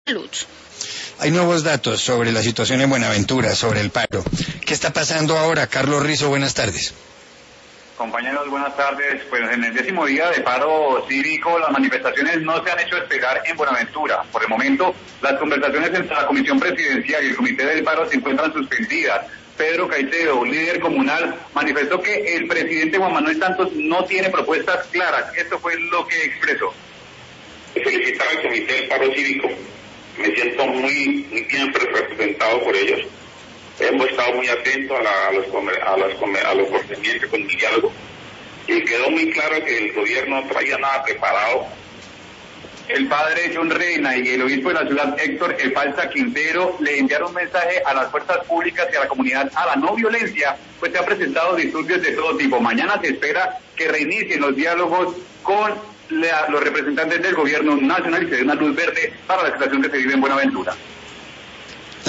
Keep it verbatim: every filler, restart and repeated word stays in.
Luz. Hay nuevos datos sobre la situación en Buenaventura, sobre el paro. ¿Qué está pasando ahora? Carlos Rizo, buenas tardes. Compañeros, buenas tardes. Pues en el décimo día de paro cívico, las manifestaciones no se han hecho esperar en Buenaventura. Por el momento, las conversaciones entre la Comisión Presidencial y el Comité del Paro se encuentran suspendidas. Pedro Caicedo, líder comunal, manifestó que el presidente Juan Manuel Santos no tiene propuestas claras. Esto fue lo que expresó. Felicitar al Comité del Paro Cívico. Me siento muy, muy bien representado por ellos. Hemos estado muy atentos a, la, a, los, a, las, a los procedimientos con mi diálogo y quedó muy claro que el gobierno no traía nada preparado. El padre John Reina y el obispo de la ciudad, Héctor Efalza Quintero, le enviaron un mensaje a las fuerzas públicas y a la comunidad a la no violencia, pues se han presentado disturbios de todo tipo. Mañana se espera que reinicien los diálogos con la, los representantes del gobierno nacional y se dé una luz verde para la situación que se vive en Buenaventura.